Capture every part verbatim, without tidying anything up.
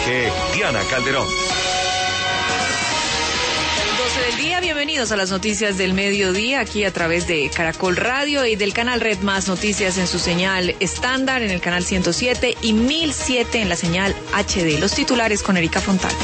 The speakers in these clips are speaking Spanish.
dirige Diana Calderón. doce del día, bienvenidos a las noticias del mediodía, aquí a través de Caracol Radio y del canal Red Más Noticias en su señal estándar, en el canal ciento siete y mil siete en la señal H D. Los titulares con Erika Fontana.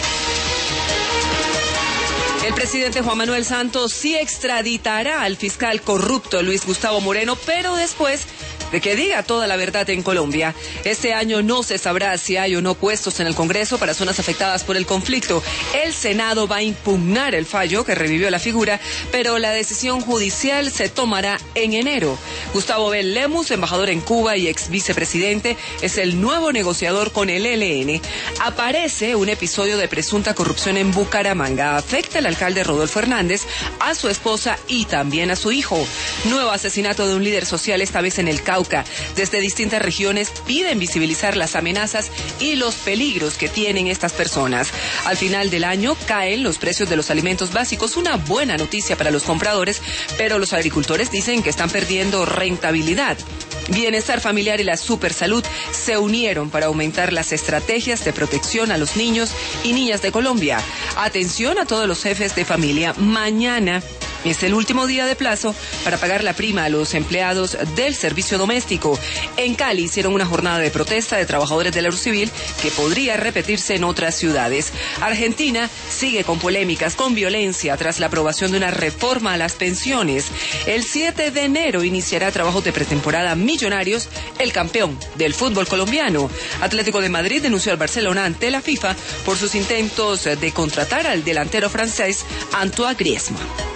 El presidente Juan Manuel Santos sí extraditará al fiscal corrupto Luis Gustavo Moreno, pero después de que diga toda la verdad en Colombia. Este año no se sabrá si hay o no puestos en el Congreso para zonas afectadas por el conflicto. El Senado va a impugnar el fallo que revivió la figura, pero la decisión judicial se tomará en enero. Gustavo Bel Lemus, embajador en Cuba y ex vicepresidente, es el nuevo negociador con el E L N. Aparece un episodio de presunta corrupción en Bucaramanga. Afecta al alcalde Rodolfo Hernández, a su esposa y también a su hijo. Nuevo asesinato de un líder social, esta vez en el Cauca. Desde distintas regiones piden visibilizar las amenazas y los peligros que tienen estas personas. Al final del año caen los precios de los alimentos básicos, una buena noticia para los compradores, pero los agricultores dicen que están perdiendo rentabilidad. Bienestar Familiar y la Supersalud se unieron para aumentar las estrategias de protección a los niños y niñas de Colombia. Atención a todos los jefes de familia. Mañana es el último día de plazo para pagar la prima a los empleados del servicio doméstico. En Cali hicieron una jornada de protesta de trabajadores del Aerocivil que podría repetirse en otras ciudades. Argentina sigue con polémicas, con violencia, tras la aprobación de una reforma a las pensiones. El siete de enero iniciará trabajos de pretemporada Millonarios, el campeón del fútbol colombiano. Atlético de Madrid denunció al Barcelona ante la FIFA por sus intentos de contratar al delantero francés Antoine Griezmann.